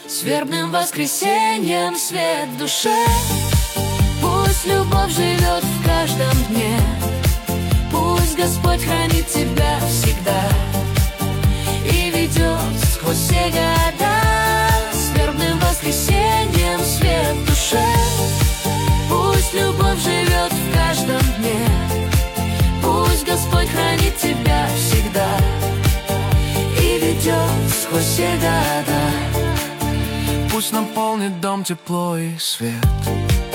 С вербным воскресеньем свет в душе. Пусть любовь живет в каждом дне. Пусть Господь хранит тебя всегда и ведет сквозь все года. С вербным воскресеньем свет в душе. Пусть любовь живет в каждом дне. Пусть Господь хранит тебя всегда и ведет сквозь все года. Пусть наполнит дом тепло и свет.